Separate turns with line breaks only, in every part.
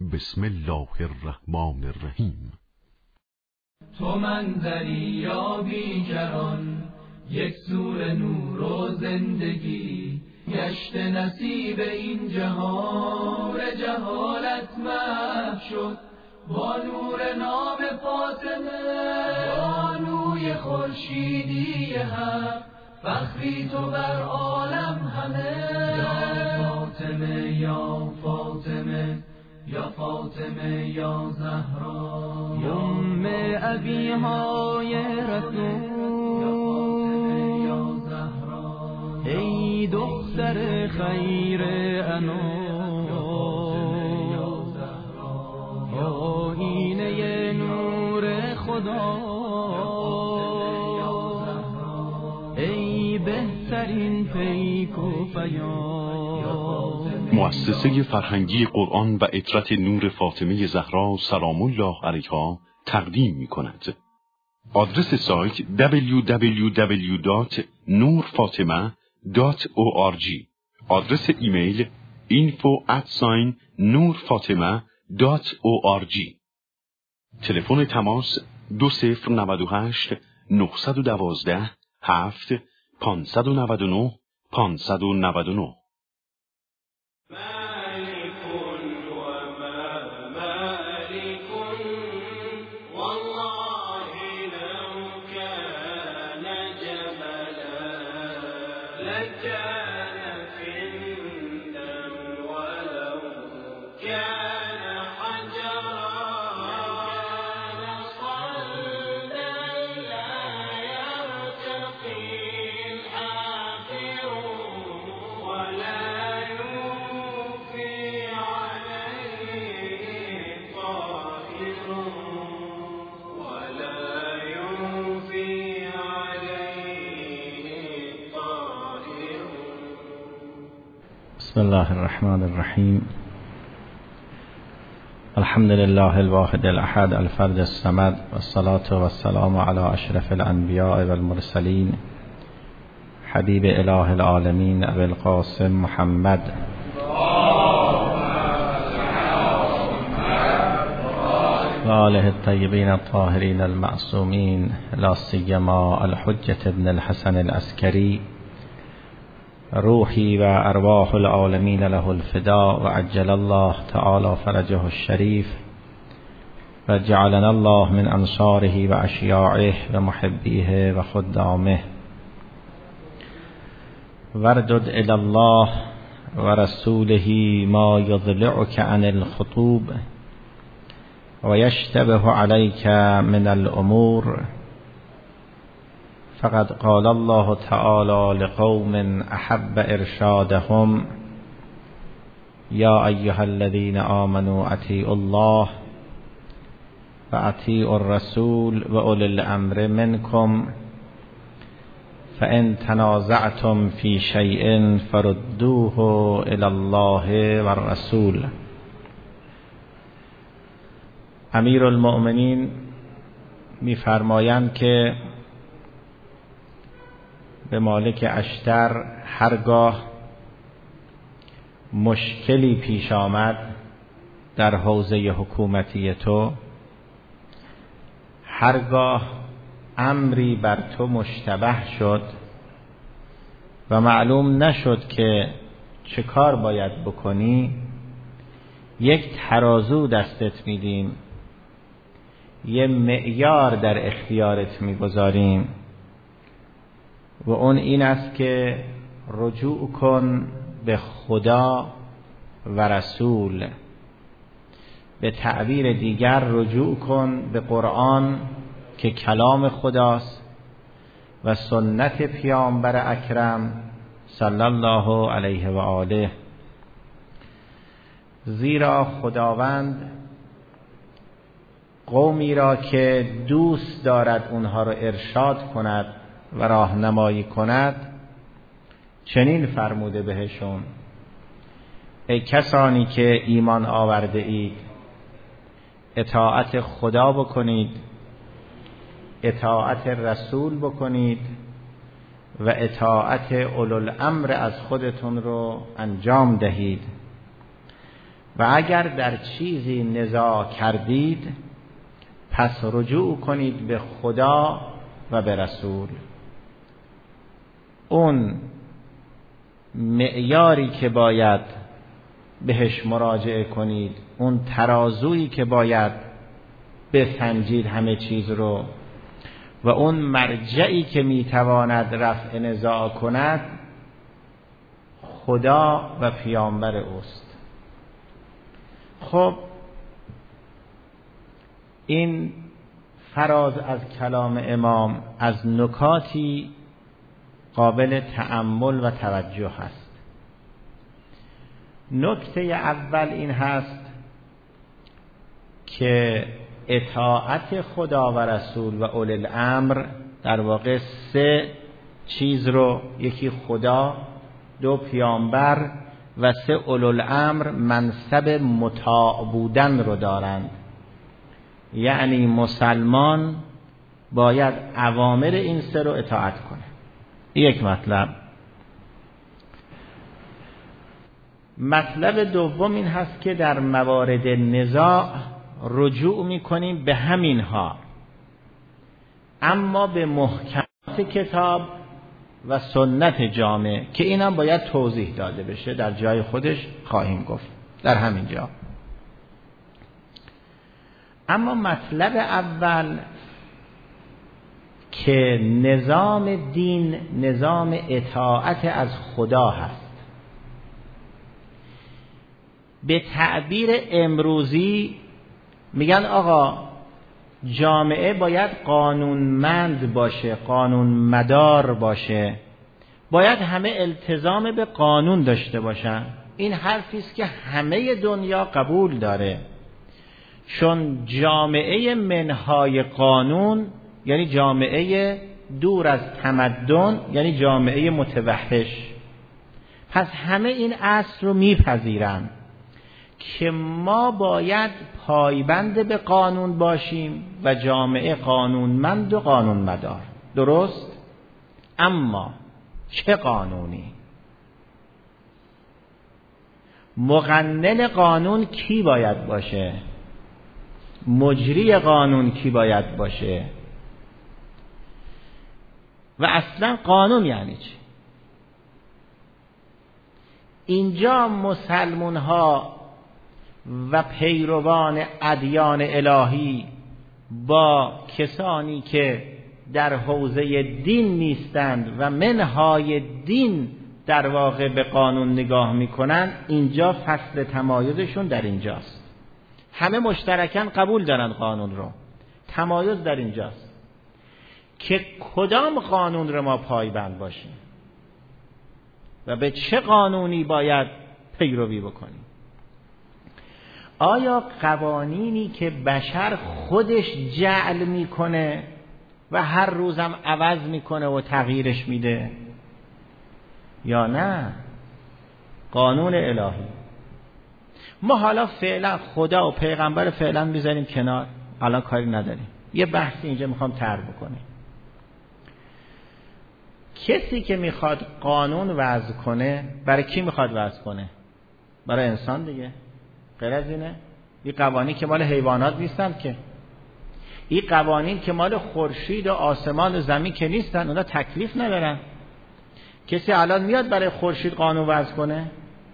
بسم الله الرحمن الرحیم.
تو منظری یا بیکران، یک سور نور و زندگی، گشت نصیب این جهان جهالت محو شد با نور نام فاطمه، بانوی خورشیدی حق، فخری تو بر عالم همه. یا فاطمه یا فاطمه یا فاطمه یا زهرا، یا ام ابیهای رسول، یا زهرا، ای دختر خیر انام، یا زهرا، آیینه نور خدا، ای بهترین پیک و پیام.
مؤسسه فرهنگی قرآن و عطرت نور فاطمه زهرا سلام الله علیها تقدیم می‌کند. آدرس سایت www.nurfatema.org. آدرس ایمیل info@nurfatema.org. تلفن تماس 2098 912 7 599 599.
بسم الله الرحمن الرحیم. الحمد لله الواحد الاحد الفرد الصمد، والصلاة والسلام على اشرف الانبیاء والمرسلین، حبیب اله العالمین ابی القاسم محمد و آله الطیبین الطاهرین المعصومین، لا سیما الحجة ابن الحسن العسکری، روحی و ارواح العالمین له الفداء، و عجل الله تعالی فرجه الشریف، و جعلنا الله من انصاره و اشیاعه و محبیه و خدامه. وردد الی الله و رسوله ما یضلعک عن الخطوب و یشتبه علیک من الامور. فقد قال الله تعالى لقوم احب ارشادهم یا ایها الذین آمنوا اطیعوا الله و اطیعوا الرسول و اولی الامر منکم فان تنازعتم فی شیء فردوه الی الله و الرسول. امیر المؤمنین می‌فرمایند که به مالک اشتر هرگاه مشکلی پیش آمد در حوزه حکومتی تو، هرگاه امری بر تو مشتبه شد و معلوم نشد که چه کار باید بکنی، یک ترازو دستت میدیم، یه معیار در اختیارت میگذاریم و اون این است که رجوع کن به خدا و رسول. به تعبیر دیگر رجوع کن به قرآن که کلام خداست و سنت پیامبر اکرم صلی الله علیه و آله. زیرا خداوند قومی را که دوست دارد اونها را ارشاد کند و راهنمایی کند چنین فرموده بهشون: ای کسانی که ایمان آورده اید، اطاعت خدا بکنید، اطاعت رسول بکنید و اطاعت اولوالامر از خودتون رو انجام دهید و اگر در چیزی نزاع کردید پس رجوع کنید به خدا و به رسول. اون معیاری که باید بهش مراجعه کنید، اون ترازویی که باید بسنجید همه چیز رو، و اون مرجعی که میتواند رفع نزاع کند خدا و پیامبر اوست. خب این فراز از کلام امام از نکاتی قابل تأمل و توجه هست. نکته اول این هست که اطاعت خدا و رسول و اولی الامر در واقع سه چیز رو، یکی خدا، دو پیامبر و سه اولی الامر منصب مطاع بودن رو دارند. یعنی مسلمان باید اوامر این سه رو اطاعت کنه. یک مطلب. مطلب دوم این هست که در موارد نزاع رجوع میکنیم به همینها، اما به محکمات کتاب و سنت جامع که اینم باید توضیح داده بشه، در جای خودش خواهیم گفت در همین جا. اما مطلب اول که نظام دین نظام اطاعت از خدا هست. به تعبیر امروزی میگن آقا جامعه باید قانونمند باشه، قانون مدار باشه، باید همه التزام به قانون داشته باشن. این حرفی است که همه دنیا قبول داره، چون جامعه منهای قانون یعنی جامعه دور از تمدن، یعنی جامعه متوحش. پس همه این اصل رو میپذیرن که ما باید پایبند به قانون باشیم و جامعه قانونمند و قانون مدار. درست؟ اما چه قانونی؟ مقنن قانون کی باید باشه؟ مجری قانون کی باید باشه؟ و اصلا قانون یعنی چی؟ اینجا مسلمان ها و پیروان ادیان الهی با کسانی که در حوزه دین نیستند و منهای دین در واقع به قانون نگاه میکنن، اینجا فصل تمایزشون در اینجاست. همه مشترکاً قبول دارن قانون رو، تمایز در اینجاست که کدام قانون رو ما پایبند باشیم و به چه قانونی باید پیروی بکنیم. آیا قوانینی که بشر خودش جعل میکنه و هر روزم عوض میکنه و تغییرش میده، یا نه قانون الهی؟ ما حالا فعلا خدا و پیغمبر فعلا میذاریم کنار، الان کاری نداریم. یه بحثی اینجا میخوام طرح بکنیم. کسی که میخواد قانون وضع کنه برای کی میخواد وضع کنه؟ برای انسان دیگه. غیر از اینه؟ این قوانین که مال حیوانات نیستن که، این قوانین که مال خورشید و آسمان و زمین که نیستن، اونا تکلیف ندارن. کسی الان میاد برای خورشید قانون وضع کنه،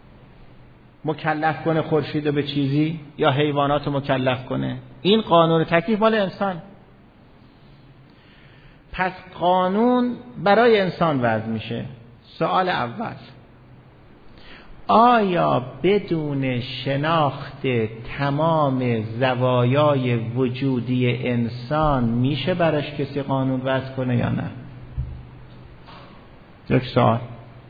مکلف کنه خورشید رو به چیزی، یا حیوانات رو مکلف کنه؟ این قانون تکلیف مال انسان. پس قانون برای انسان وضع میشه. سوال اول، آیا بدون شناخت تمام زوایای وجودی انسان میشه براش کسی قانون وضع کنه یا نه؟ یک سوال.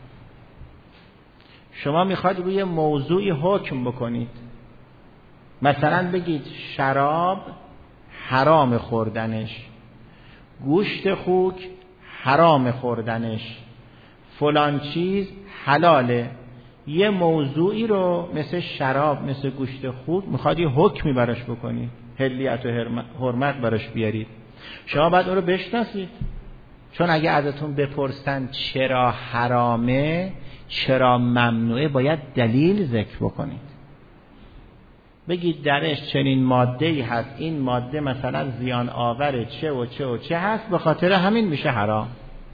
شما میخواید روی موضوعی حکم بکنید، مثلا بگید شراب حرام خوردنش، گوشت خوک حرام خوردنش، فلان چیز حلاله. یه موضوعی رو مثل شراب، مثل گوشت خوک میخواد یه حکمی براش بکنید، حلیت و حرمت براش بیارید. شما باید اون رو بشناسید، چون اگه ازتون بپرسن چرا حرامه، چرا ممنوعه، باید دلیل ذکر بکنید. بگید درش چنین ماده‌ای هست، این ماده مثلا زیان آور چه و چه و چه هست، به خاطر همین میشه حرام.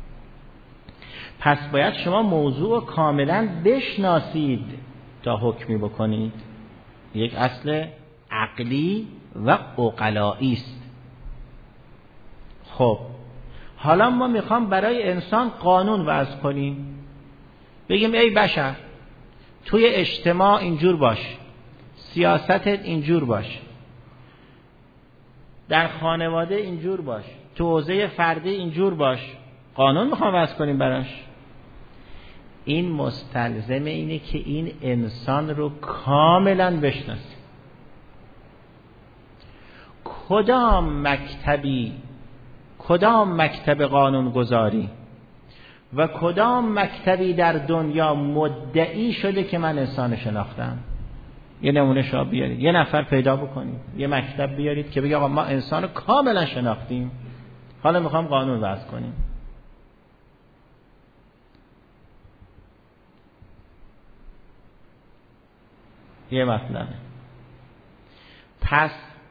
پس باید شما موضوع کاملا بشناسید تا حکمی بکنید. یک اصل عقلی و عقلائی است. خب حالا ما میخوام برای انسان قانون وضع کنیم، بگیم ای بشر توی اجتماع اینجور باش، سیاستت اینجور باش، در خانواده اینجور باش، تو حوزه فردی اینجور باش. قانون میخوام وضع کنیم براش. این مستلزم اینه که این انسان رو کاملا بشناسیم. کدام مکتب قانون گذاری و کدام مکتبی در دنیا مدعی شده که من انسان شناختم؟ یه نمونه شما بیارید، یه نفر پیدا بکنید، یه مکتب بیارید که بگه آقا ما انسان رو کاملا شناختیم، حالا میخوام قانون وضع کنیم. یه مطلبه. پس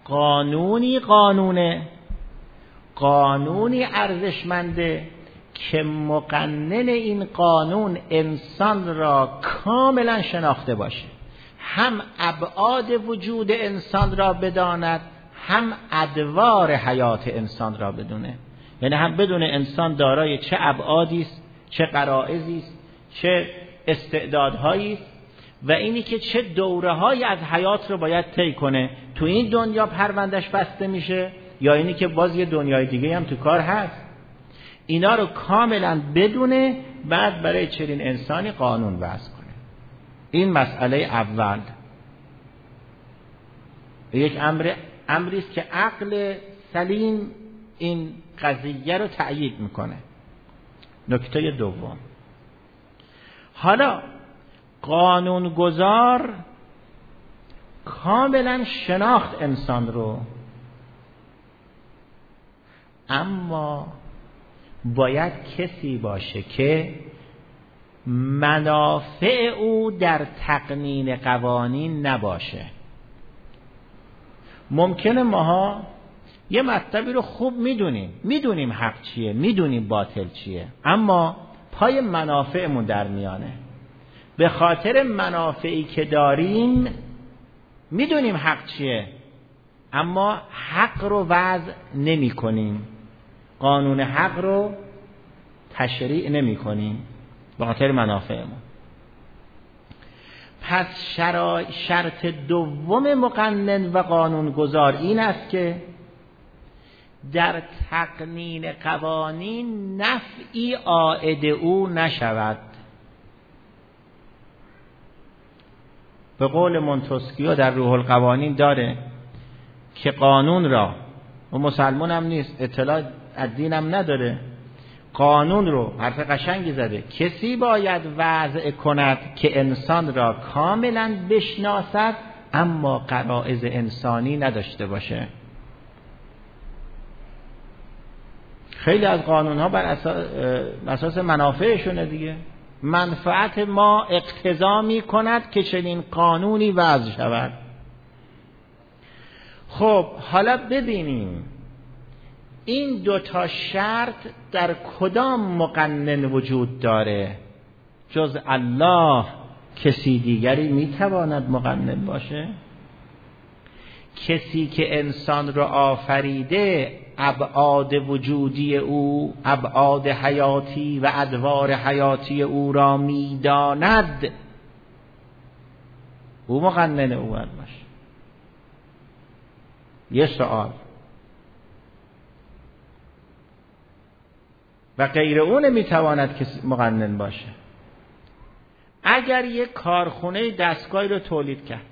قانونی ارزشمنده که مقنن این قانون انسان را کاملا شناخته باشه، هم ابعاد وجود انسان را بداند، هم ادوار حیات انسان را بدونه. یعنی هم بدونه انسان دارای چه ابعادی است، چه غرایزی است، چه استعدادهایی است، و اینی که چه دوره‌هایی از حیات رو باید طی کنه. تو این دنیا پروندهش بسته میشه یا اینی که باز یه دنیای دیگه هم تو کار هست. اینا رو کاملا بدونه، بعد برای چنین انسانی قانون وضع کنه. این مسئله اول. یک امری است که عقل سلیم این قضیه رو تأیید میکنه. نکته دوم، حالا قانونگذار کاملا شناخت انسان رو، اما باید کسی باشه که منافع او در تقنین قوانین نباشه. ممکنه ماها یه مطلبی رو خوب میدونیم حق چیه، میدونیم باطل چیه، اما پای منافعمون در میانه. به خاطر منافعی که داریم میدونیم حق چیه، اما حق رو وضع نمی کنیم، قانون حق رو تشریع نمی کنیم به خاطر منافعمون. پس شرط دوم مقنن و قانونگذار این است که در تقنین قوانین نفعی عائد او نشود. به قول مونتسکیو در روح القوانین داره که قانون را، و مسلمان هم نیست، اطلاع از دین هم نداره، قانون رو حرف قشنگی زده، کسی باید وضع کند که انسان را کاملا بشناسد اما غرایز انسانی نداشته باشه. خیلی از قانون ها بر اساس منافعشونه دیگه. منفعت ما اقتضا می کند که چنین قانونی وضع شود. خب حالا ببینیم این دوتا شرط در کدام مقنن وجود داره؟ جز الله کسی دیگری میتواند مقنن باشه؟ کسی که انسان را آفریده ابعاد وجودی او، ابعاد حیاتی و ادوار حیاتی او را میداند، او مقنن او باشه. یه سوال. و غیر اون میتواند که مقنن باشه. اگر یک کارخونه دستگاهی رو تولید کرد،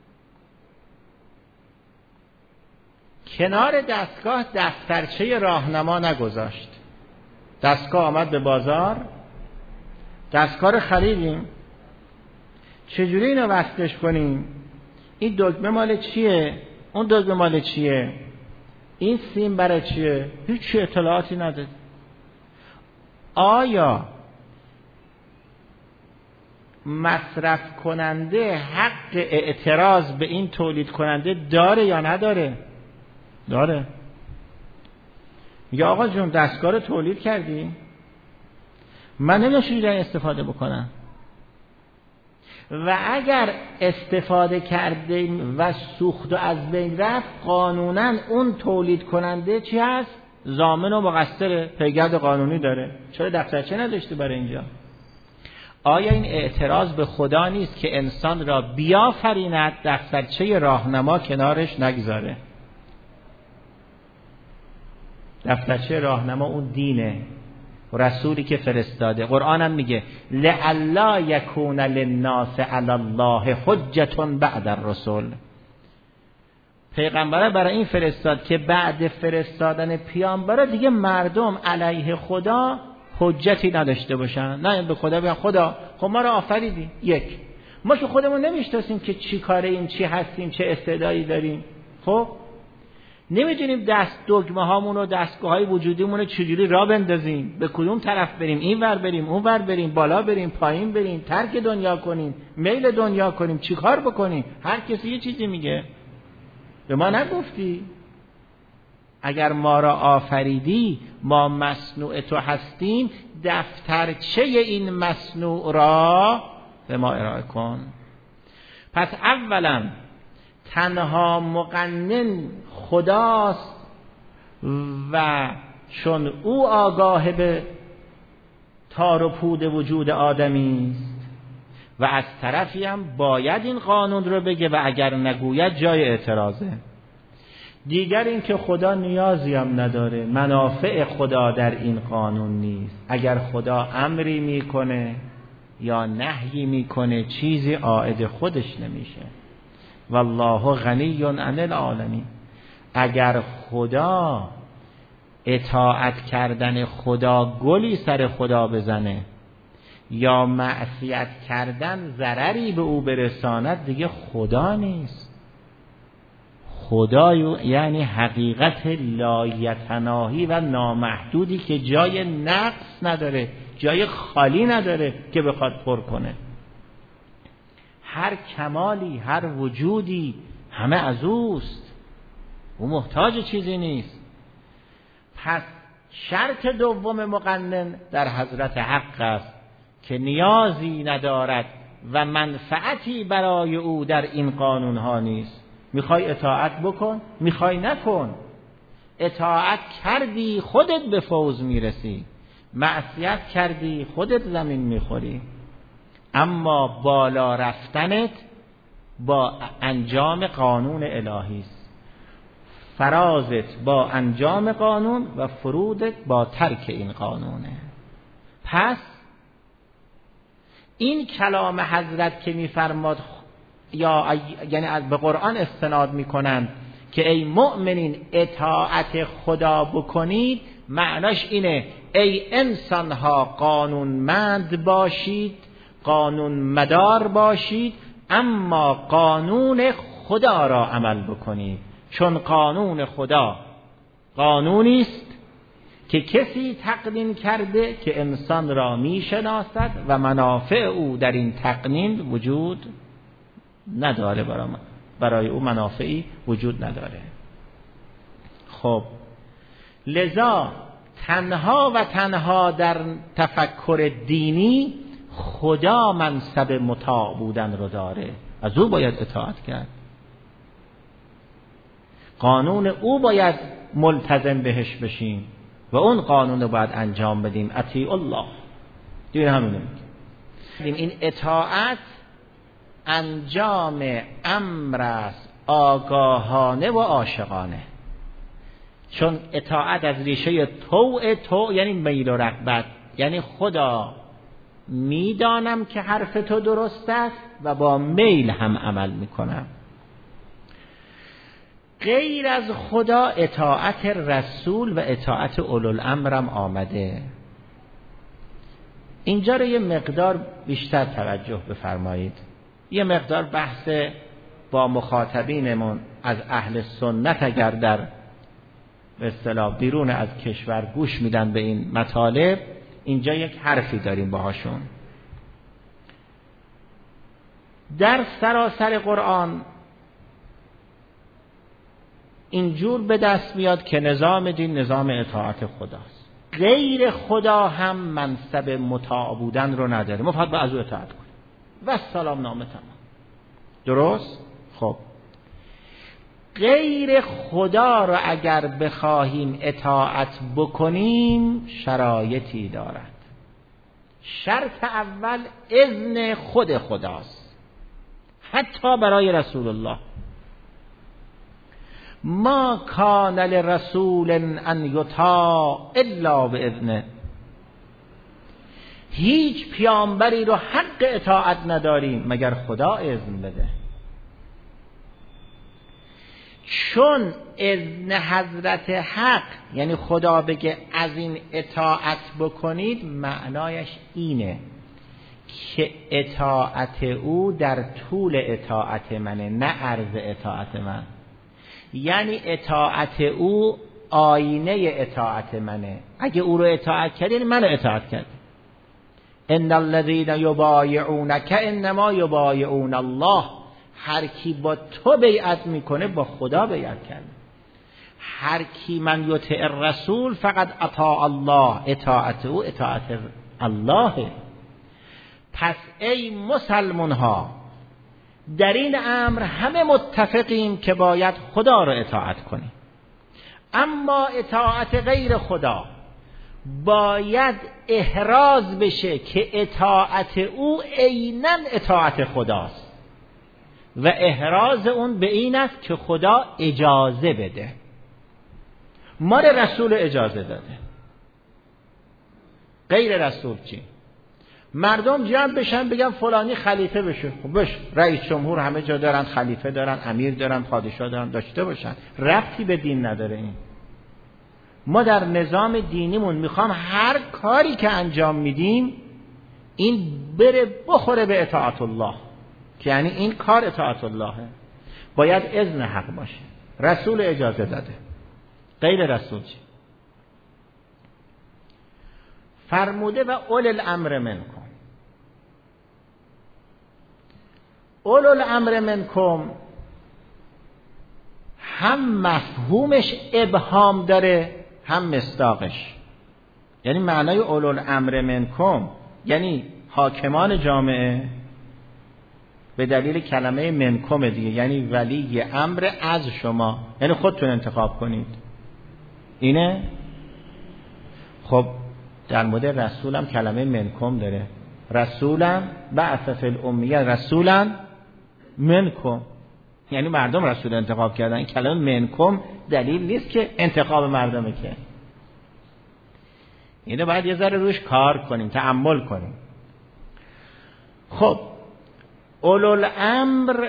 کنار دستگاه دفترچه راهنما نگذاشت، دستگاه آمد به بازار، دستگاه رو خریدیم، چجوری اینو وصلش کنیم؟ این دکمه مال چیه؟ اون دکمه مال چیه؟ این سیم برای چیه؟ هیچ اطلاعاتی نداد. آیا مصرف کننده حق اعتراض به این تولید کننده داره یا نداره؟ داره. میگه آقا جون دستگاه رو تولید کردی، من نمی‌تونم استفاده بکنم، و اگر استفاده کردیم و سوخت و از بین رفت، قانونا اون تولید کننده چی هست؟ ضامن و مقصر، پیگرد قانونی داره. چرا دفترچه نداشته برای اینجا؟ آیا این اعتراض به خدا نیست که انسان را بیافریند، دفترچه راهنما کنارش نگذاره؟ دفترچه راهنما اون دینه، رسولی که فرستاده. قرآن هم میگه لئلا یکون للناس علی الله حجة بعد الرسل. پیغمبر برای این فرستاد که بعد فرستادن پیامبر دیگه مردم علیه خدا حجتی نداشته باشن. نه به خدا بگن خدا خب ما رو آفریدی، یک ما که خودمون نمیشناسیم که چی کاره ایم، چی هستیم، چه استعدادی داریم، خب نمیدونیم دست دگمه هامون و دستگاه های وجودیمون رو چجوری راه بندازیم، به کدوم طرف بریم، این ور بریم، اون ور بریم، بالا بریم، پایین بریم، ترک دنیا کنیم، میل دنیا کنیم، چی کار بکنیم. هر کسی یه چیزی میگه. به ما نگفتی اگر ما را آفریدی، ما مصنوع تو هستیم، دفترچه این مصنوع را به ما ارائه کن. پس اولا تنها مقنن خداست و چون او آگاه به تار و پود وجود آدمی است، و از طرفی هم باید این قانون رو بگه و اگر نگوید جای اعتراضه. دیگر این که خدا نیازی هم نداره، منافع خدا در این قانون نیست. اگر خدا امری میکنه یا نهی میکنه چیزی عائد خودش نمیشه. والله غنی عن العالمین. اگر خدا اطاعت کردن خدا گلی سر خدا بزنه یا معصیت کردن ضرری به او برساند، دیگه خدا نیست. خدا یعنی حقیقت لایتناهی و نامحدودی که جای نقص نداره، جای خالی نداره که بخواد پر کنه. هر کمالی، هر وجودی همه از اوست، او محتاج چیزی نیست. پس شرط دوم مقنن در حضرت حق است که نیازی ندارد و منفعتی برای او در این قانون ها نیست. میخوای اطاعت بکن، میخوای نکن. اطاعت کردی خودت به فوز میرسی، معصیت کردی خودت زمین میخوری. اما بالا رفتنت با انجام قانون الهی است، فرازت با انجام قانون و فرودت با ترک این قانونه. پس این کلام حضرت که میفرماد یا یعنی از به قرآن استناد میکنند که ای مؤمنین اطاعت خدا بکنید، معناش اینه ای انسانها قانونمند باشید، قانون مدار باشید، اما قانون خدا را عمل بکنید. چون قانون خدا قانونی است که کسی تقنین کرده که انسان را میشناسد و منافع او در این تقنین وجود نداره، برای او منافعی وجود نداره. خب لذا تنها و تنها در تفکر دینی خدا منصب مطاع بودن رو داره، از او باید اطاعت کرد، قانون او باید ملتزم بهش بشیم و اون قانون رو باید انجام بدیم. اطیع الله دیگه همینه میگه. این اطاعت انجام امر است، آگاهانه و عاشقانه. چون اطاعت از ریشه طوع یعنی میل و رغبت، یعنی خدا میدانم که حرف تو درست است و با میل هم عمل میکنم. غیر از خدا اطاعت رسول و اطاعت اولوالامرم آمده. اینجا رو یه مقدار بیشتر توجه بفرمایید. یه مقدار بحث با مخاطبینمون از اهل سنت اگر در به اصطلاح بیرون از کشور گوش میدن به این مطالب، اینجا یک حرفی داریم باهاشون. در سراسر قرآن اینجور به دست میاد که نظام دین نظام اطاعت خداست. غیر خدا هم منصب مطاع بودن رو نداره، ما فقط باید از او اطاعت کنیم و سلام نامه تمام. درست؟ خب غیر خدا رو اگر بخواهیم اطاعت بکنیم شرایطی دارد. شرط اول اذن خود خداست، حتی برای رسول الله. ما کان لرسول ان یطاع الا باذنه. هیچ پیامبری رو حق اطاعت نداریم مگر خدا اذن بده. چون اذن حضرت حق یعنی خدا بگه از این اطاعت بکنید، معنایش اینه که اطاعت او در طول اطاعت منه، نه عرض اطاعت من. یعنی اطاعت او آینه اطاعت منه. اگه او رو اطاعت کردی یعنی منو اطاعت کردی. ان الذين يبايعونك انما يبايعون الله. هر کی با تو بیعت میکنه با خدا بیعت کرده. هر کی من یطیع الرسول فقط اطاع الله. اطاعت او اطاعت الله. پس ای مسلمان ها در این امر همه متفقیم که باید خدا را اطاعت کنیم. اما اطاعت غیر خدا باید احراز بشه که اطاعت او عیناً اطاعت خداست و احراز اون به این است که خدا اجازه بده. ما رسول اجازه داده، غیر رسول چی؟ مردم جمع بشن بگن فلانی خلیفه بشه، خب بشه. رئیس جمهور همه جا دارن، خلیفه دارن، امیر دارن، پادشاه دارن، داشته باشن. ربطی به دین نداره این. ما در نظام دینیمون میخوام هر کاری که انجام میدیم این بره بخوره به اطاعت الله، که یعنی این کار اطاعت اللهه. باید اذن حق باشه. رسول اجازه داده، غیر رسول چی؟ فرموده و اول الامر منکم. اول الامر منکم هم مفهومش ابهام داره هم مصداقش. یعنی معنای اول الامر منکم یعنی حاکمان جامعه، به دلیل کلمه منکم دیگه، یعنی ولی امر از شما، یعنی خودتون انتخاب کنید. اینه. خب در مورد رسولم کلمه منکم داره. رسولم بعث فی الامیه رسولا منکم، یعنی مردم رسول انتخاب کردن. این کلمه منکم دلیل نیست که انتخاب مردمه، که اینو باید یه ذره روش کار کنیم، تأمل کنیم. خب اولوالامر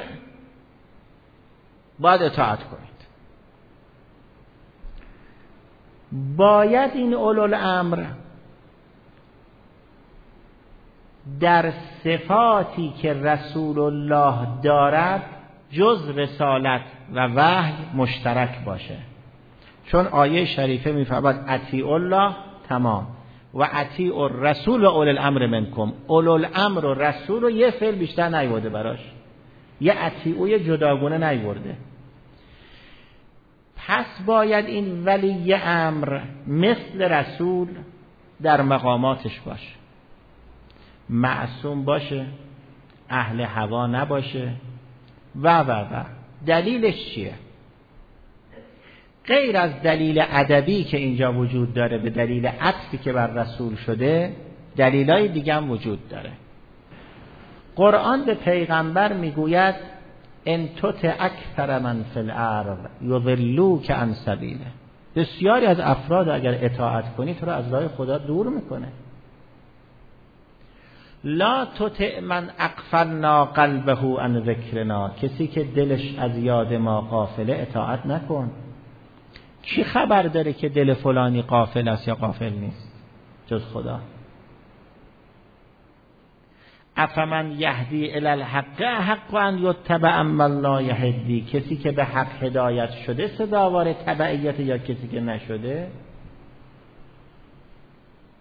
باید اطاعت کنید. باید این اولوالامر در صفاتی که رسول الله دارد جز رسالت و وحی مشترک باشه. چون آیه شریفه میفرماید اطیعوا الله تمام و اطیعوا الرسول و اول الامر منکم. اول الامر و رسول و یه فعل بیشتر نیورده براش، یه اطیعوا جداگونه نیورده. پس باید این ولی امر مثل رسول در مقاماتش باشه، معصوم باشه، اهل هوا نباشه و دلیلش چیه؟ غیر از دلیل ادبی که اینجا وجود داره به دلیل عطفی که بر رسول شده، دلیلای دیگه هم وجود داره. قرآن به پیغمبر میگوید ان تطع اکثر من فی الارض یضلوک عن سبیله. بسیاری از افراد اگر اطاعت کنی تو رو از راه خدا دور میکنه. لا تطع من اغفلنا قلبه عن ذکرنا. کسی که دلش از یاد ما غافله اطاعت نکن. کی خبر داره که دل فلانی غافل است یا غافل نیست جز خدا؟ افمن یهدی الی الحق حق ان یتبع اما لا یهدی. کسی که به حق هدایت شده سزاوار تبعیت یا کسی که نشده؟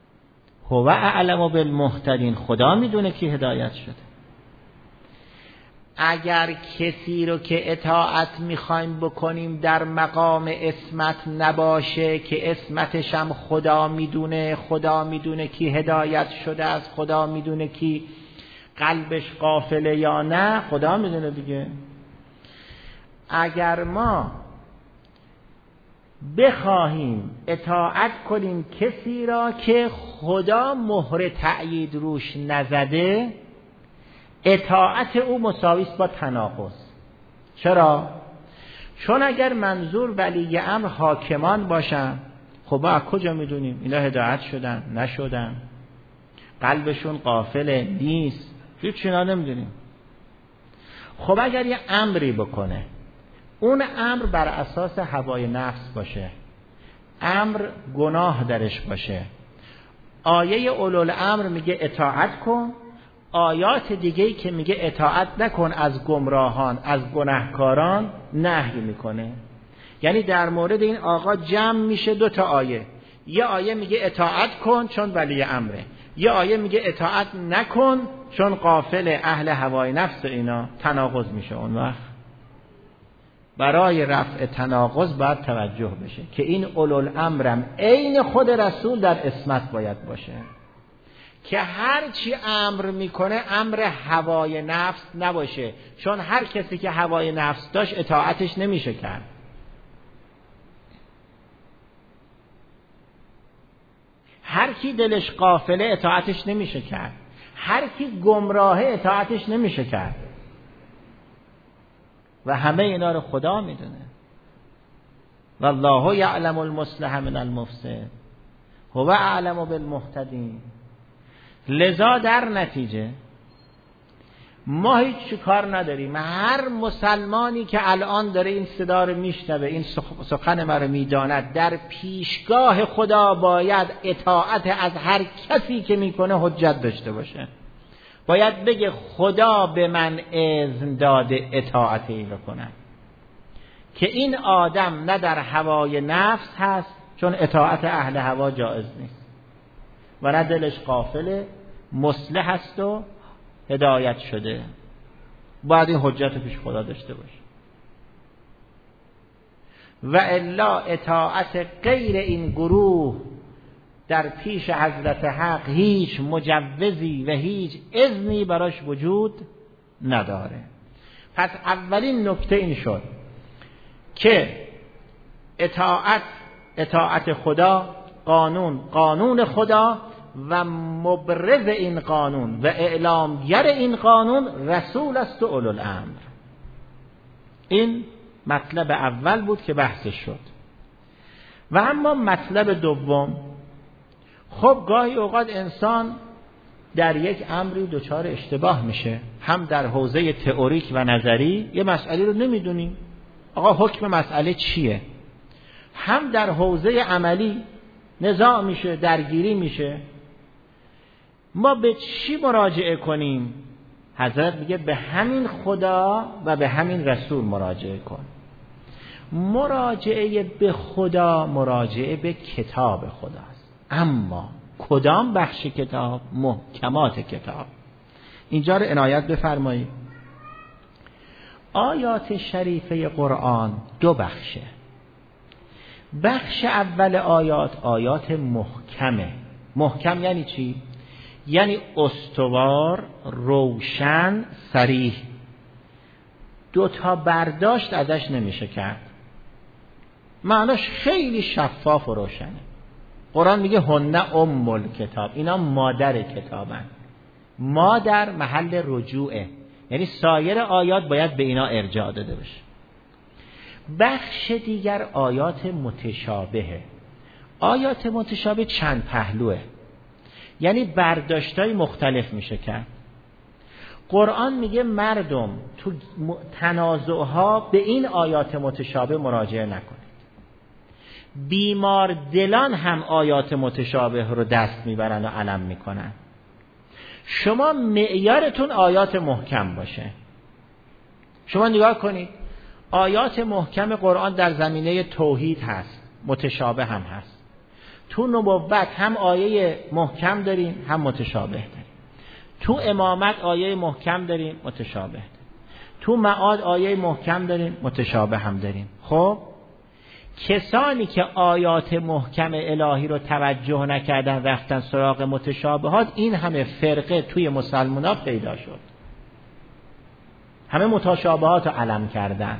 هو اعلم بالمهتدین. خدا میدونه کی هدایت شده. اگر کسی رو که اطاعت میخوایم بکنیم در مقام اسمت نباشه که اسمتش هم خدا میدونه کی هدایت شده از خدا میدونه کی قلبش غافله یا نه، خدا میدونه دیگه. اگر ما بخواهیم اطاعت کنیم کسی را که خدا مهر تأیید روش نزده، اطاعت او مساوی است با تناقض. چرا؟ چون اگر منظور ولی امر حاکمان باشن، خب ما از کجا میدونیم اینا هدایت شدن نشدن، قلبشون غافل نیست، هیچ چیزی نمیدونیم. خب اگر یه امری بکنه، اون امر بر اساس هوای نفس باشه، امر گناه درش باشه، آیه اولوالامر میگه اطاعت کن، آیات دیگه‌ای که میگه اطاعت نکن از گمراهان از گناهکاران نهی میکنه. یعنی در مورد این آقا جمع میشه دو تا آیه، یه آیه میگه اطاعت کن چون ولی امره، یه آیه میگه اطاعت نکن چون غافل اهل هوای نفس. اینا تناقض میشه. اون وقت برای رفع تناقض باید توجه بشه که این اولوالامرم عین خود رسول در اسمت باید باشه، که هر چی امر میکنه امر هوای نفس نباشه، چون هر کسی که هوای نفس داشت اطاعتش نمیشه کرد. هر کی دلش غافله اطاعتش نمیشه کرد، هر کی گمراهه اطاعتش نمیشه کرد. و همه اینا رو خدا میدونه. والله یعلم المصلح من المفسد هو اعلم بالمهتدین. لذا در نتیجه ما هیچ کار نداریم. هر مسلمانی که الان داره این صدا رو میشنوه، این سخن ما رو میداند، در پیشگاه خدا باید اطاعت از هر کسی که میکنه حجت داشته باشه. باید بگه خدا به من اذن داده اطاعت این رو کنم، که این آدم نه در هوای نفس هست چون اطاعت اهل هوا جایز نیست، و نه دلش غافله مصلح است و هدایت شده. باید این حجت پیش خدا داشته باشه. و الا اطاعت غیر این گروه در پیش حضرت حق هیچ مجوزی و هیچ اذنی براش وجود نداره. پس اولین نکته این شد که اطاعت خدا، قانون خدا و مبرز این قانون و اعلامگر این قانون رسول است و اولوالامر. این مطلب اول بود که بحثش شد. و اما مطلب دوم، خب گاهی اوقات انسان در یک امری دچار اشتباه میشه، هم در حوزه تئوریک و نظری یه مسئله رو نمیدونیم آقا حکم مسئله چیه، هم در حوزه عملی نزاع میشه، درگیری میشه. ما به چی مراجعه کنیم؟ حضرت میگه به همین خدا و به همین رسول مراجعه کن. مراجعه به خدا مراجعه به کتاب خداست. اما کدام بخش کتاب؟ محکمات کتاب. اینجا رو عنایت بفرمایید. آیات شریفه قرآن دو بخشه. بخش اول آیات محکمه. محکم یعنی چی؟ یعنی استوار، روشن، صریح، دو تا برداشت ازش نمیشه کرد. معناش خیلی شفاف و روشنه. قرآن میگه هن ام الکتاب، اینا مادر کتابن. مادر محل رجوعه، یعنی سایر آیات باید به اینا ارجاع داده بشه. بخش دیگر آیات متشابهه. آیات متشابه چند پهلوه، یعنی برداشتای مختلف میشه کرد. قرآن میگه مردم تو تنازعها به این آیات متشابه مراجعه نکنید. بیمار دلان هم آیات متشابه رو دست میبرن و علم میکنن. شما معیارتون آیات محکم باشه. شما نگاه کنید، آیات محکم قرآن در زمینه توحید هست، متشابه هم هست. تو نبوت هم آیه محکم داریم هم متشابه داریم. تو امامت آیه محکم داریم، متشابه داریم. تو معاد آیه محکم داریم، متشابه هم داریم. خب کسانی که آیات محکم الهی رو توجه نکردن رفتن سراغ متشابهات، این همه فرقه توی مسلمان‌ها پیدا شد، همه متشابهات رو علم کردن.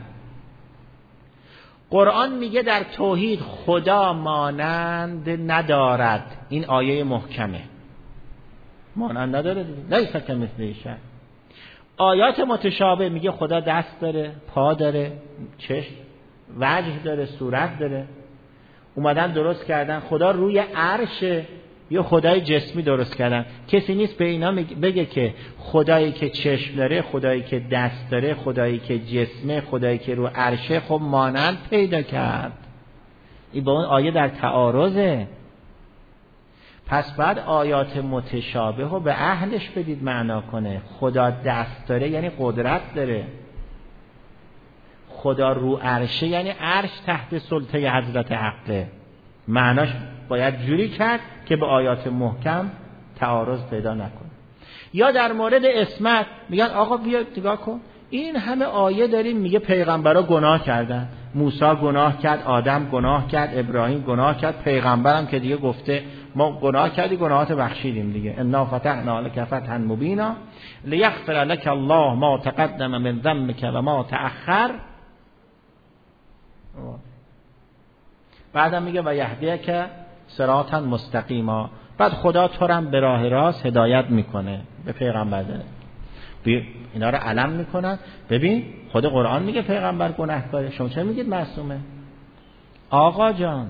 قرآن میگه در توحید خدا مانند ندارد، این آیه محکمه، مانند نداره، لیس کمثله شیء. آیات متشابه میگه خدا دست داره، پا داره، چشم، وجه داره، صورت داره. اومدن درست کردن خدا روی عرشه، یا خدای جسمی درست کردن. کسی نیست به اینا بگه که خدایی که چشم داره، خدایی که دست داره، خدایی که جسمه، خدایی که رو عرشه، خب مانند پیدا کرد. این با اون آیه در تعارضه. پس بعد آیات متشابه رو به اهلش بدید معنا کنه. خدا دست داره یعنی قدرت داره، خدا رو عرشه یعنی عرش تحت سلطه حضرت حقه. معناش باید جوری کرد که به آیات محکم تعارض پیدا نکنه. یا در مورد اسمت میگن آقا بیا نگاه کن، این همه آیه داریم میگه پیغمبرها گناه کردن، موسی گناه کرد، آدم گناه کرد، ابراهیم گناه کرد، پیغمبرم که دیگه گفته ما گناه کردی، گناهات بخشیدیم دیگه. انا فتحنا لك فتحا مبینا لیغفر لك الله ما تقدم من ذنبك و ما تأخر. بعدم میگه و یهدیک صراطا مستقیما. بعد خدا تو رو به راه راست هدایت میکنه، به پیغمبر داره. اینا رو علم میکنن. ببین خود قرآن میگه پیغمبر گناهکاره، شما چه میگید معصومه؟ آقا جان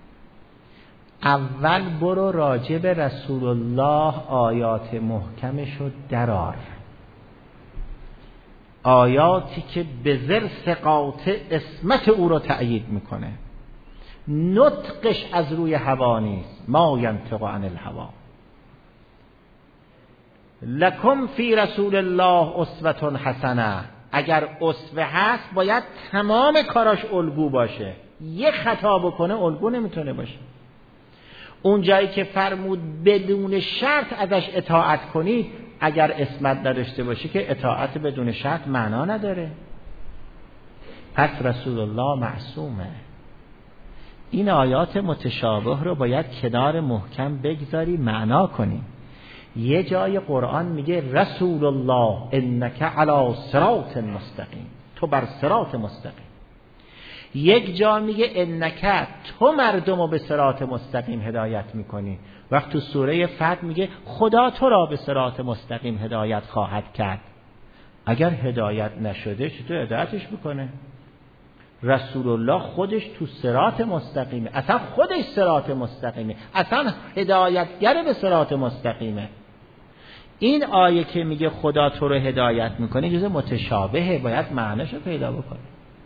اول برو راجع به رسول الله آیات محکمشو درار، آیاتی که به ذرس قاطع اسمت او رو تأیید میکنه، نطقش از روی هوا نیست، ما ینطق عن الهوا. لکم فی رسول الله اسوة حسنه. اگر اسوه هست باید تمام کاراش الگو باشه، یه خطا بکنه الگو نمیتونه باشه. اون جایی که فرمود بدون شرط ازش اطاعت کنید، اگر اسمت نداشته باشه که اطاعت بدون شرط معنا نداره. پس رسول الله معصومه. این آیات متشابه رو باید کنار محکم بگذاری معنا کنی. یه جای قرآن میگه رسول الله انک علی صراط مستقیم، تو بر صراط مستقیم. یک جا میگه انک، تو مردم رو به صراط مستقیم هدایت میکنی. وقت تو سوره فتح میگه خدا تو را به صراط مستقیم هدایت خواهد کرد. اگر هدایت نشده چطور هدایتش میکنه؟ رسول الله خودش تو صراط مستقیمه، اصلا خودش صراط مستقیمه، اصلا هدایتگر به صراط مستقیمه. این آیه که میگه خدا تو رو هدایت میکنه جزء متشابهه، باید معنیشو پیدا بکنه.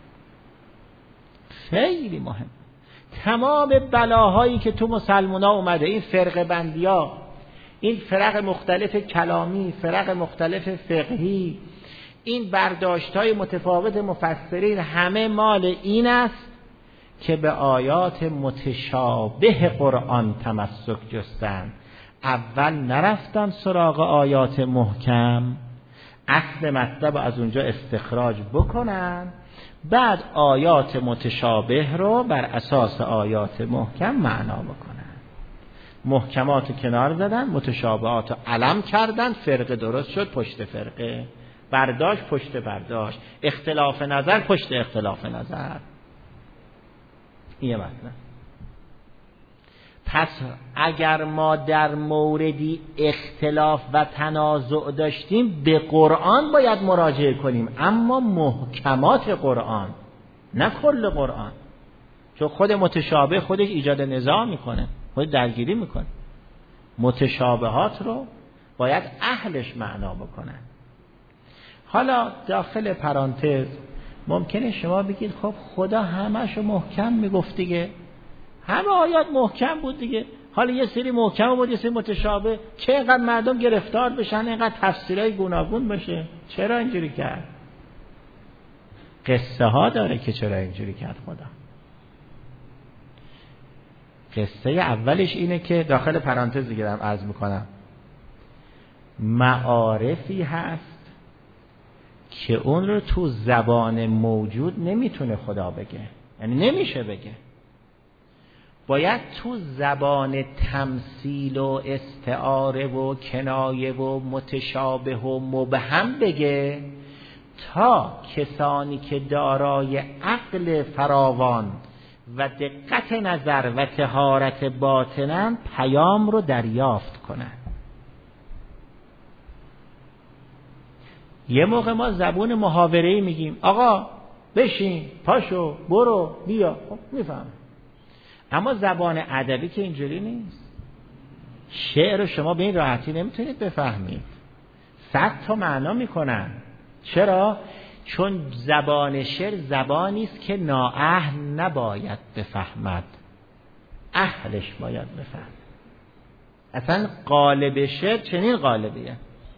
خیلی مهم. تمام بلاهایی که تو مسلمونا اومده، این فرقه بندی‌ها، این فرق مختلف کلامی، فرق مختلف فقهی، این برداشت‌های متفاوت مفسرین، همه مال این است که به آیات متشابه قرآن تمسک جستند. اول نرفتن سراغ آیات محکم، اصل مطلب از اونجا استخراج بکنن، بعد آیات متشابه رو بر اساس آیات محکم معنا بکنن. محکمات رو کنار زدن، متشابهات رو علم کردن، فرقه درست شد پشت فرقه، برداشت پشت برداشت، اختلاف نظر پشت اختلاف نظر. این مطلب. پس اگر ما در موردی اختلاف و تنازع داشتیم به قرآن باید مراجعه کنیم، اما محکمات قرآن، نه کل قرآن، چون خود متشابه خودش ایجاد نزاع میکنه، خود درگیری میکنه. متشابهات رو باید اهلش معنا بکنن. حالا داخل پرانتز ممکنه شما بگید خب خدا همه‌شو محکم میگفت دیگه، همه آیات محکم بود دیگه، حالا یه سری محکم بود یه سری متشابه، چه اینقدر مردم گرفتار بشن، اینقدر تفسیرهای گوناگون بشه؟ چرا اینجوری کرد؟ قصه ها داره که چرا اینجوری کرد خدا. قصه اولش اینه که داخل پرانتز دیگه دارم عرض میکنم، معارفی هست که اون رو تو زبان موجود نمیتونه خدا بگه، یعنی نمیشه بگه، باید تو زبان تمثیل و استعاره و کنایه و متشابه و مبهم بگه تا کسانی که دارای عقل فراوان و دقت نظر و طهارت باطنن پیام رو دریافت کنن. یه موقع ما زبون محاوره‌ای میگیم آقا بشین، پاشو، برو، بیا، خب میفهم. اما زبان ادبی که اینجوری نیست. شعر رو شما به این راحتی نمیتونید بفهمید. 100 تا معنا میکنن. چرا؟ چون زبان شعر زبانی است که نااهل نباید بفهمد، اهلش باید بفهم. اصلا قالب شعر چنین قالبیه.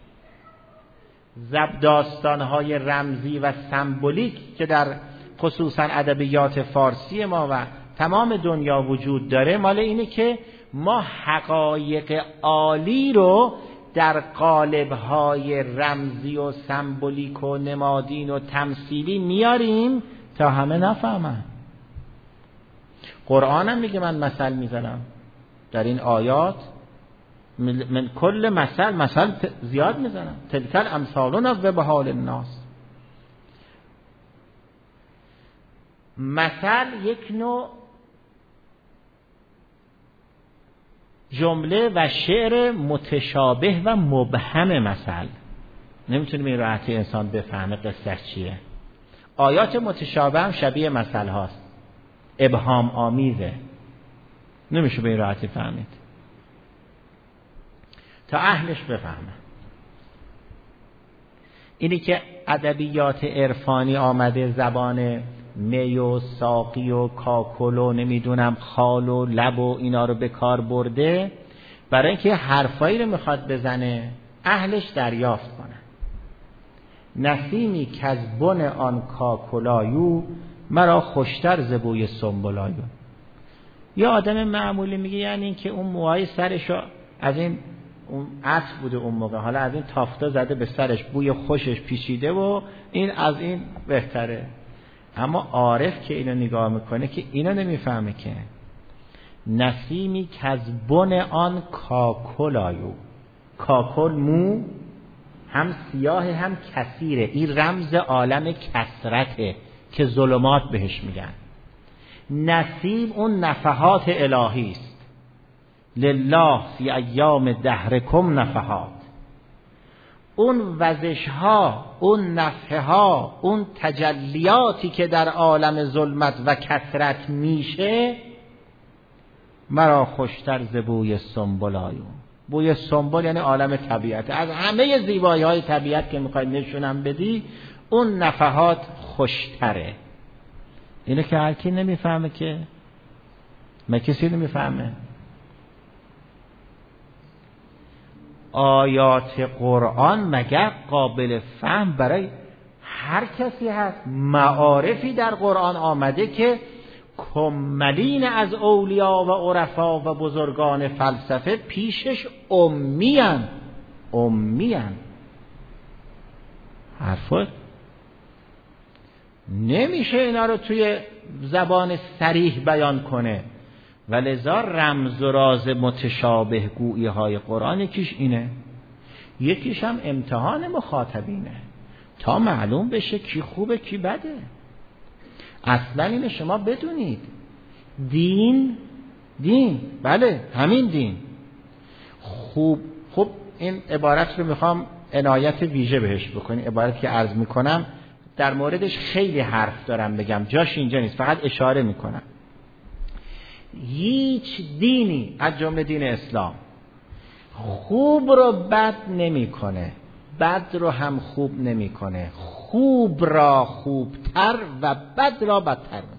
داستان‌های رمزی و سمبولیک که در خصوصا ادبیات فارسی ما و تمام دنیا وجود داره، مال اینه که ما حقایق عالی رو در قالب‌های رمزی و سمبولیک و نمادین و تمثیلی میاریم تا همه نفهمن. قرآن هم میگه من مثل میزنم در این آیات، من کل مثل زیاد میزنم، تلک الامثال نضرب به حال الناس. مثل یک نوع جمله و شعر متشابه و مبهم مثل، نمیتونیم این راحتی انسان بفهمه قصه چیه. آیات متشابه هم شبیه مثل هاست، ابهام آمیزه، نمیشه به این راحتی فهمید تا اهلش بفهمه. اینی که ادبیات عرفانی آمده زبان می و ساقی و کاکل و نمیدونم خال و لب و اینا رو به کار برده برای اینکه حرفایی رو میخواد بزنه اهلش دریافت کنه. نسیمی کزبن آن کاکلایو مرا خوشتر ز بوی سنبلایو. یا آدم معمولی میگه یعنی این که اون موهای سرشو از این اون عطر بوده اون موقع، حالا از این تافتا زده به سرش، بوی خوشش پیچیده و این از این بهتره. اما عارف که اینو نگاه میکنه که اینو نمیفهمه که نسیمی کزبن آن کاکلایو، کاکل مو هم سیاه هم کثیره، این رمز عالم کثرته که ظلمات بهش میگن. نسیم اون نفحات الهی است. لله فی ایام دهرکم نفحات. اون وزش ها، اون نفحه ها، اون تجلیاتی که در عالم ظلمت و کثرت میشه مرا خوشتر ز بوی سنبلایو. بوی سنبل یعنی عالم طبیعت. از همه زیبایی های طبیعت که میخوای نشونم بدی اون نفحات خوشتره. اینو که هر کی نمیفهمه که، ما کسی نمیفهمه. آیات قرآن مگر قابل فهم برای هر کسی هست؟ معارفی در قرآن آمده که کملین از اولیا و عرفا و بزرگان فلسفه پیشش امیان حرفت نمیشه اینا رو توی زبان صریح بیان کنه. ولذا رمز و راز متشابه گویی های قرآن یکیش اینه، یکیش هم امتحان مخاطبینه تا معلوم بشه کی خوبه کی بده. اصلا اینو شما بدونید، دین بله همین دین خوب این عبارت رو میخوام عنایت ویژه بهش بکنی. عبارتی که عرض میکنم در موردش خیلی حرف دارم بگم، جاش اینجا نیست، فقط اشاره میکنم. هیچ دینی از جمله دین اسلام خوب رو بد نمیکنه، بد رو هم خوب نمیکنه، خوب را خوبتر و بد را بدتر میکنه.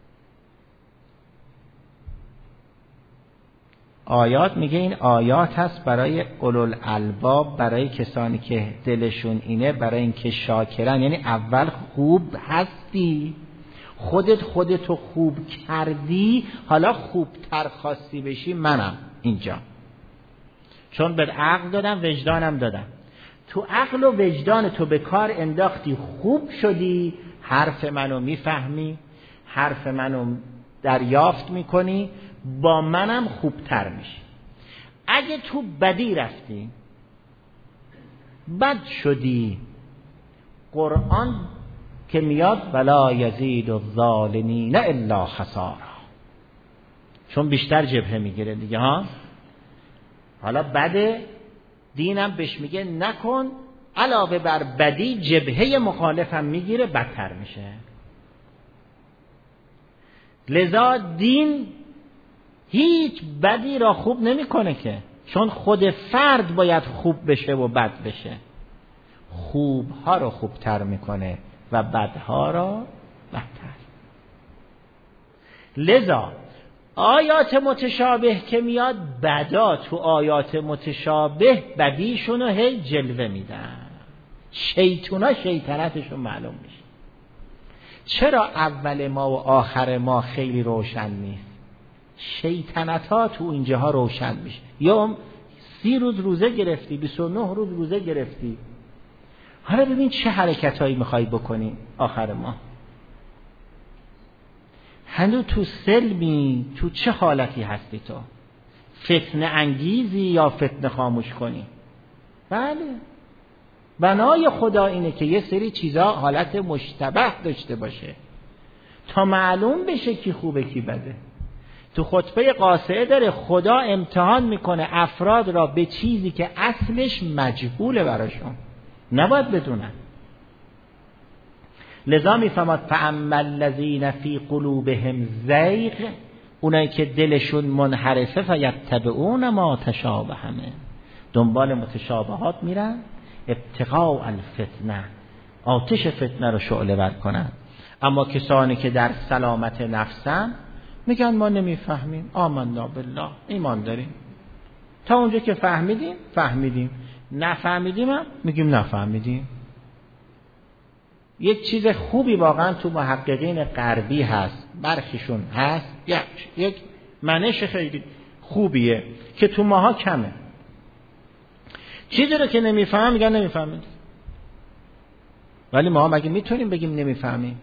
آیات میگه این آیات هست برای اولوالالباب، برای کسانی که دلشون اینه، برای اینکه شاکرن. یعنی اول خوب هستی، خودتو خوب کردی، حالا خوبتر خواستی بشی، منم اینجا، چون به عقل دادم وجدانم دادم. تو عقل و وجدان تو به کار انداختی، خوب شدی، حرف منو میفهمی، حرف منو دریافت میکنی، با منم خوبتر میشی. اگه تو بدی رفتی، بد شدی، قرآن که میاد ولا یزید الظالمین الا خسارا، چون بیشتر جبهه میگیره دیگه ها. حالا بده، دینم بهش میگه نکن، علاوه بر بدی جبهه مخالفم میگیره، بدتر میشه. لذا دین هیچ بدی را خوب نمیکنه که، چون خود فرد باید خوب بشه و بد بشه. خوبها رو خوبتر میکنه و بدها را بدتر. لذا آیات متشابه که میاد، بدا تو آیات متشابه بدیشونو هی جلوه میدن، شیطونا شیطنتشون معلوم میشه. چرا اول ما و آخر ما خیلی روشن نیست؟ شیطنت ها تو اینجاها روشن میشه. یا 30 روز روزه گرفتی، 29 روز روزه گرفتی، حالا ببین چه حرکت هایی میخوای بکنی آخر ما. هنوز تو سلمی، تو چه حالتی هستی تو؟ فتنه انگیزی یا فتنه خاموش کنی؟ بله، بنای خدا اینه که یه سری چیزا حالت مشتبه داشته باشه تا معلوم بشه کی خوبه کی بده. تو خطبه قاصعه داره خدا امتحان میکنه افراد را به چیزی که اصلش مجهوله براشون، نباید بدونن. لذا میفهمد فاما الذین فی قلوبهم زیغ، اونایی که دلشون منحرفه، فیتبعون ما تشابه، دنبال متشابهات میرن، ابتغاء الفتنه، آتش فتنه رو شعله ور کنن. اما کسانی که در سلامت نفسن میگن ما نمیفهمیم، آمنا بالله، ایمان داریم، تا اونجا که فهمیدیم فهمیدیم، نفهمیدیم هم میگیم نفهمیدیم. یک چیز خوبی واقعا تو محققین غربی هست، برخیشون هست، یک منش خیلی خوبیه که تو ماها کمه. چیزی رو که نمیفهم میگن نمیفهمید، ولی ما مگه میتونیم بگیم نمیفهمیم؟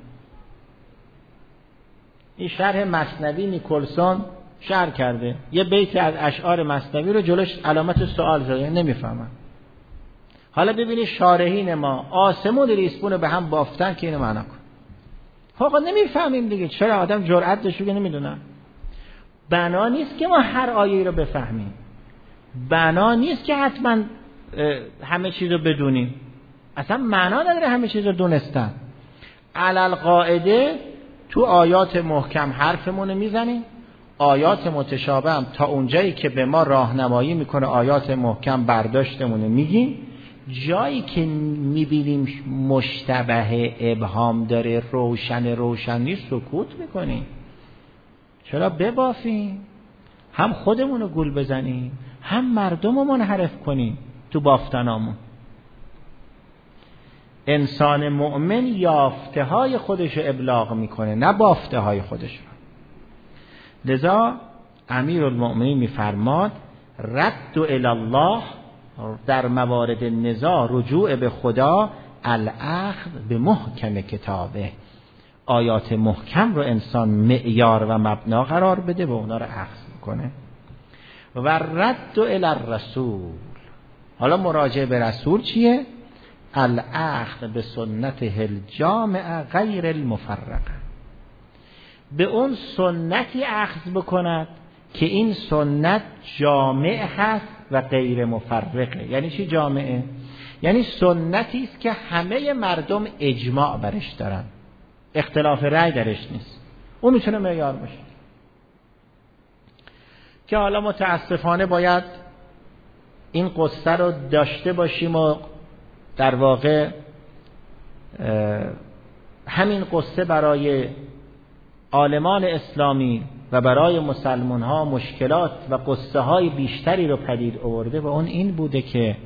این شرح مثنوی نیکلسون شرح کرده، یه بیت از اشعار مثنوی رو جلوش علامت سوال زده، نمیفهمم. حالا ببینید شارحین ما آسمون ریسپون رو به هم بافتن که اینو معنا کن. آقا نمیفهمیم دیگه، چرا آدم جرأت داشت که نمیدونم؟ بنا نیست که ما هر آیه رو بفهمیم، بنا نیست که حتما همه چیز رو بدونیم، اصلا معنا نداره همه چیز رو دونستن. علل قاعده تو آیات محکم حرفمون رو میزنیم، آیات متشابه هم تا اونجایی که به ما راهنمایی میکنه آیات محکم برداشتمون رو میگیم. جایی که میبینیم مشتبه ابهام داره، روشن نیست، سکوت میکنیم. چرا ببافیم؟ هم خودمون رو گول بزنیم، هم مردم رو منحرف کنیم تو بافتنامون. انسان مؤمن یافته های خودش رو ابلاغ میکنه، نه بافته های خودش رو. لذا امیرالمؤمنین میفرماد رد الی الله، در موارد نزاع رجوع به خدا، الاخذ به محکم کتابه، آیات محکم رو انسان معیار و مبنا قرار بده و اونا رو اخذ میکنه. و رد الی الرسول، حالا مراجعه به رسول چیه؟ الاخذ به سنته الجامعه غیر المفرقه، به اون سنتی اخذ بکند که این سنت جامع هست و غیر مفرقه. یعنی چی جامعه؟ یعنی سنتی است که همه مردم اجماع برش دارن، اختلاف رأی درش نیست، اون میتونه معیار باشه. که حالا متاسفانه باید این قصه رو داشته باشیم و در واقع همین قصه برای عالمان اسلامی و برای مسلمان ها مشکلات و قصه های بیشتری رو پدید آورده و اون این بوده که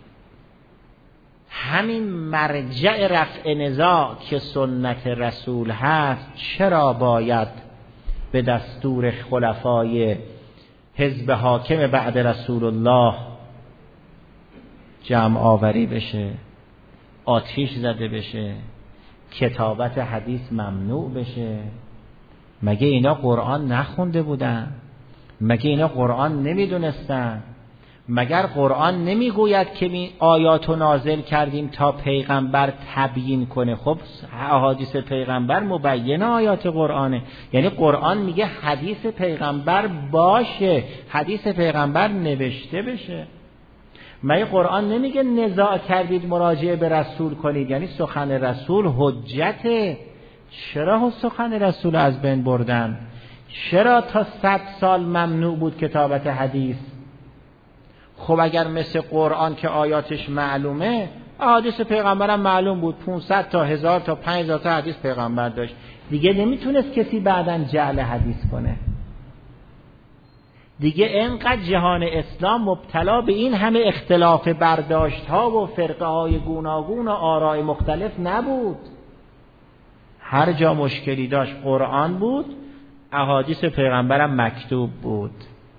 همین مرجع رفع نزاع که سنت رسول هست، چرا باید به دستور خلفای حزب حاکم بعد رسول الله جمع آوری بشه، آتیش زده بشه، کتابت حدیث ممنوع بشه. مگه اینا قرآن نخونده بودن؟ مگه اینا قرآن نمیدونستن؟ مگر قرآن نمیگوید که آیاتو نازل کردیم تا پیغمبر تبیین کنه؟ خب احادیث پیغمبر مبین آیات قرآنه. یعنی قرآن میگه حدیث پیغمبر باشه، حدیث پیغمبر نوشته بشه. مگه قرآن نمیگه نزاع کردید مراجعه به رسول کنید؟ یعنی سخن رسول حجته. چرا سخن رسول از بین بردن؟ چرا تا 100 سال ممنوع بود کتابت حدیث؟ خب اگر مثل قرآن که آیاتش معلومه، احادیث پیغمبرم معلوم بود، 500 تا 1000 تا 5000 تا حدیث پیغمبر داشت، دیگه نمیتونست کسی بعداً جعل حدیث کنه. دیگه اینقدر جهان اسلام مبتلا به این همه اختلاف برداشت ها و فرقه های گوناگون و آراء مختلف نبود. هر جا مشکلی داشت قرآن بود، احادیث پیغمبرم مکتوب بود.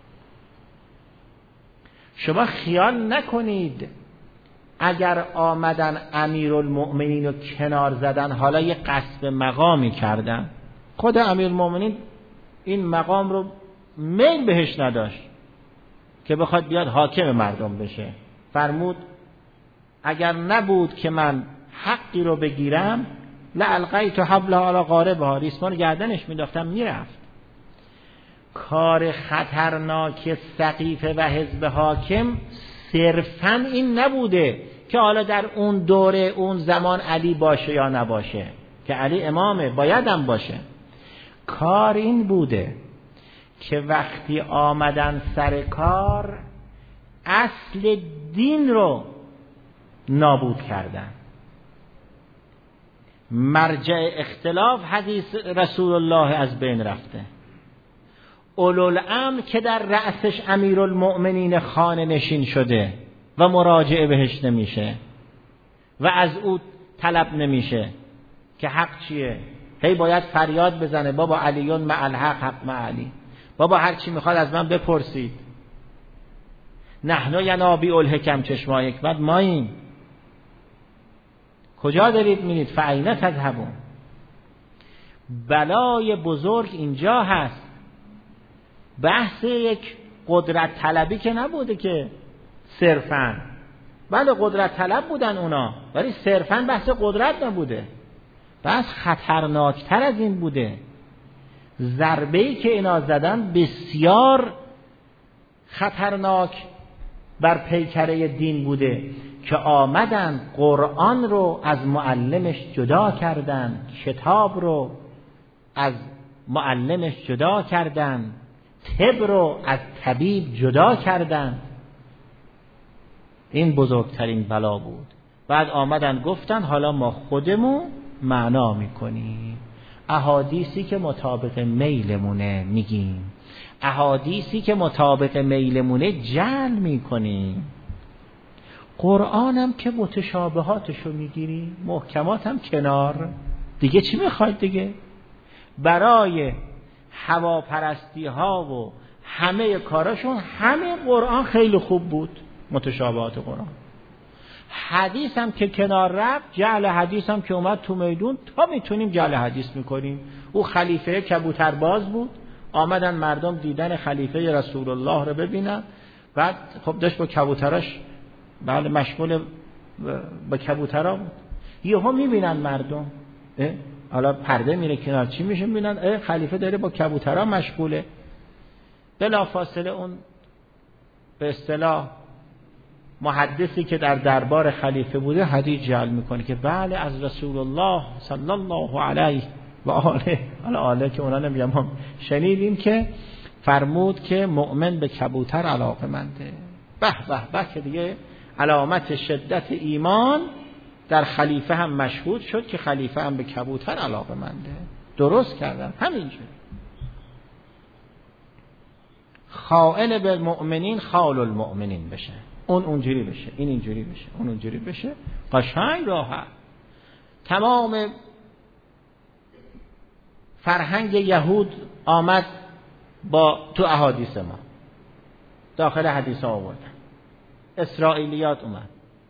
شما خیال نکنید اگر آمدن امیرالمؤمنین رو کنار زدن حالا یه قصد مقامی کردن. خود امیرالمؤمنین این مقام رو میل بهش نداشت که بخواد بیاد حاکم مردم بشه. فرمود اگر نبود که من حقی رو بگیرم لالقیت حبلها علی غاربها، ریسمان گردنش مینداختم میرفت. کار خطرناک سقیفه و حزب حاکم صرفاً این نبوده که حالا در اون دوره اون زمان علی باشه یا نباشه، که علی امامه بایدم باشه. کار این بوده که وقتی آمدن سر کار اصل دین رو نابود کردن. مرجع اختلاف حدیث رسول الله از بین رفته. اولوالامر که در رأسش امیرالمؤمنین خانه نشین شده و مراجعه بهش نمیشه و از او طلب نمیشه که حق چیه. هی باید فریاد بزنه بابا علیون مع الحق، حق مع علی. بابا هر چی میخواد از من بپرسید. نحن ینابی الحکم چشمای حکمت ماییم. کجا دارید میرید؟ فأین تذهبون. بلای بزرگ اینجا هست. بحث یک قدرت طلبی که نبوده که صرفاً، بله قدرت طلب بودن اونا، ولی صرفاً بحث قدرت نبوده. بحث خطرناکتر از این بوده. ضربه‌ای که اینا زدن بسیار خطرناک بر پیکره دین بوده که آمدن قرآن رو از معلمش جدا کردن، کتاب رو از معلمش جدا کردن، طب رو از طبیب جدا کردن. این بزرگترین بلا بود. بعد آمدن گفتن حالا ما خودمون معنا میکنیم، احادیثی که مطابق میلمونه میگیم، احادیثی که مطابق میلمونه جعل میکنیم. قرآنم که متشابهاتشو میگیریم، محکماتم کنار. دیگه چی میخواید دیگه؟ برای هواپرستی ها و همه کاراشون همه قرآن خیلی خوب بود، متشابهات قرآن. حدیث هم که کنار رفت، جعل حدیث هم که اومد تو میدون، تا میتونیم جعل حدیث میکنیم. او خلیفه کبوترباز بود، آمدن مردم دیدن خلیفه رسول الله رو ببینن، بعد خب داشت با کبوتراش بله مشغول با کبوترا بود. یهو میبینن مردم حالا پرده میره کنار، چی میشه؟ میبینن خلیفه داره با کبوترا مشغوله. بلافاصله اون به اصطلاح محدثی که در دربار خلیفه بوده حدیث جعل میکنه که بله از رسول الله صلی الله علیه و آله که اونا نمیگم شنیدیم که فرمود که مؤمن به کبوتر علاقه‌منده. به به به که دیگه علامت شدت ایمان در خلیفه هم مشهود شد که خلیفه هم به کبوتر علاقه‌منده. درست کردن همینجوری. خائن بالمؤمنین خال المؤمنین بشه، اون اونجوری بشه، این اینجوری بشه، اون اونجوری بشه، قشنگ راحت. تمام فرهنگ یهود آمد با تو احادیث ما، داخل حدیث ها آوردن، اسرائیلیات اومد.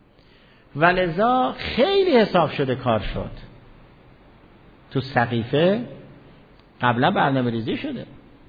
ولذا خیلی حساب شده کار شد. تو سقیفه قبلا برنامه‌ریزی شده،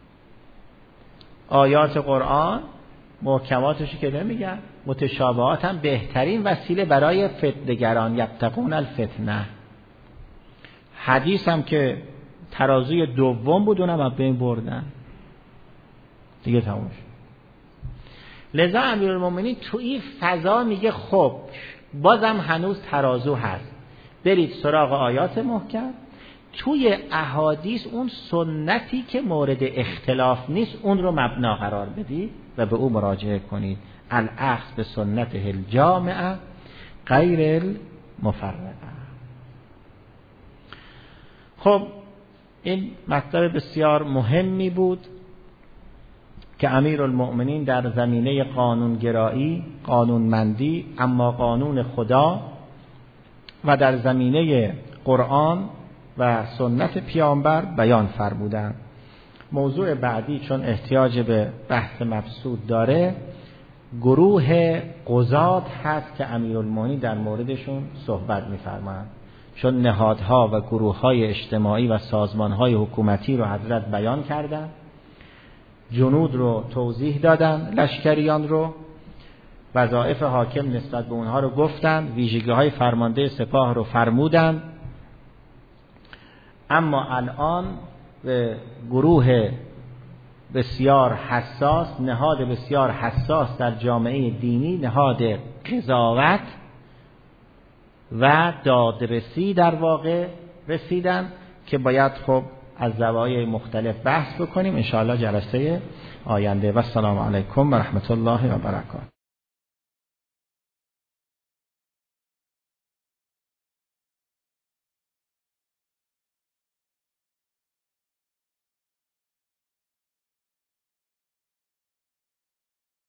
آیات قرآن محکماتش که نمیگن، متشابهات هم بهترین وسیله برای فتنه‌گران، یبتغون الفتنه. حدیث هم که ترازوی دوم بود اونم از بین بردن دیگه، تموم شد. لذا امیرالمومنین تو این فضا میگه خب بازم هنوز ترازو هست، برید سراغ آیات محکم، توی احادیث اون سنتی که مورد اختلاف نیست اون رو مبنا قرار بدید و به او مراجعه کنید. الاخذ به سنت الجامعه غیر المفرقه. خب این مطلب بسیار مهمی بود که امیرالمؤمنین در زمینه قانونگرایی، قانونمندی، اما قانون خدا و در زمینه قرآن و سنت پیامبر بیان فرمودند. موضوع بعدی چون احتیاج به بحث مبسوط داره، گروه قضات هست که امیرالمؤمنین در موردشون صحبت می‌فرمایند، چون نهادها و گروه‌های اجتماعی و سازمان‌های حکومتی رو حضرت بیان کردند، جنود رو توضیح دادن، لشکریان رو، وظایف حاکم نسبت به اونها رو گفتن، ویژگی‌های فرمانده سپاه رو فرمودن. اما الان به گروه بسیار حساس، نهاد بسیار حساس در جامعه دینی، نهاد قضاوت و دادرسی در واقع رسیدن که باید خب از زوایای مختلف بحث بکنیم ان شاء الله جلسه آینده. و السلام علیکم و رحمت الله و برکاته.